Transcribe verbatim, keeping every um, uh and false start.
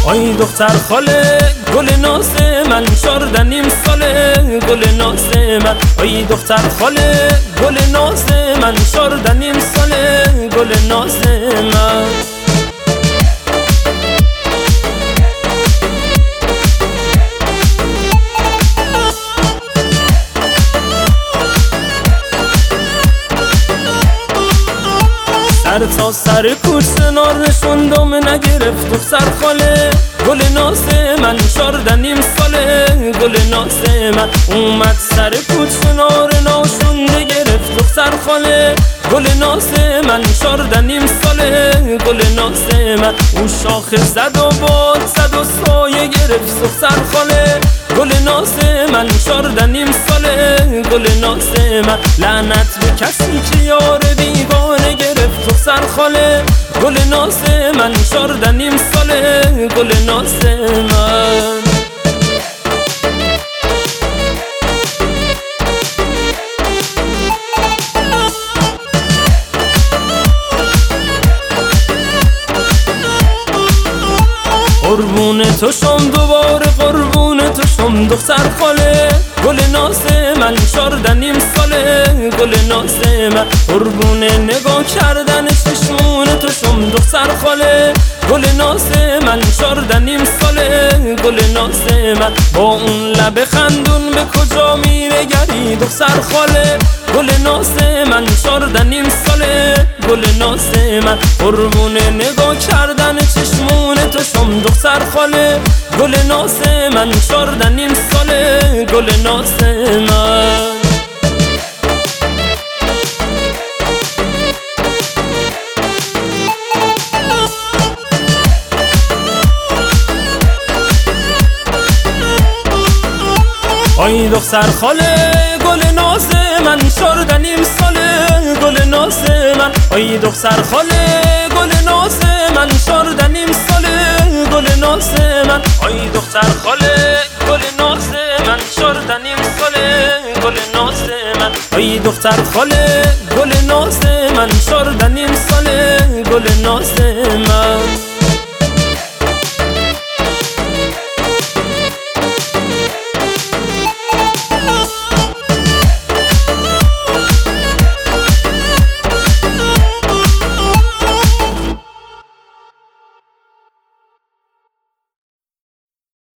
آی دختر خاله گل ناز من چارده نیم ساله گل ناز من آی دختر خاله گل ناز من چارده نیم ساله گل ناز من سر تا سر کوچه نار نشوندم نگرفت و سر خاله گل ناز من چارده نیم ساله گل ناز من اومد سر کوچه نار ناشونده گرفت و سر خاله گل ناز من چارده نیم ساله گل ناز من اون شاخه زد و باد زد و سایه گرفت و سر خاله گل ناز من چارده نیم ساله گل ناز من لعنت به کسی که یار بیگانه گرفت و سر خاله گل ناز من چارده نیم ساله گل ناز من قربون تو شم دوباره قربون تو شم دختر خاله گل ناز من چارده نیم ساله گل ناز من قربون نگاه کردن چشمون تو شم دختر خاله گل ناز من چارده نیم ساله گل ناز من با اون لب خندون به کجا میره گری دختر خاله گل ناز من چارده نیم ساله گل ناز من قربون نگاه کردن چشمون تو شم دختر خاله گل ناز من چارده نیم ساله گل ناز من آی دختر خاله گل ناز من چارده نیم ساله گل ناز من آی دختر خاله گل ناز من چارده نیم ساله گل ناز من آی دختر خاله گل ناز من چارده نیم ساله گل ناز من آی دختر خاله گل ناز من چارده نیم ساله گل ناز من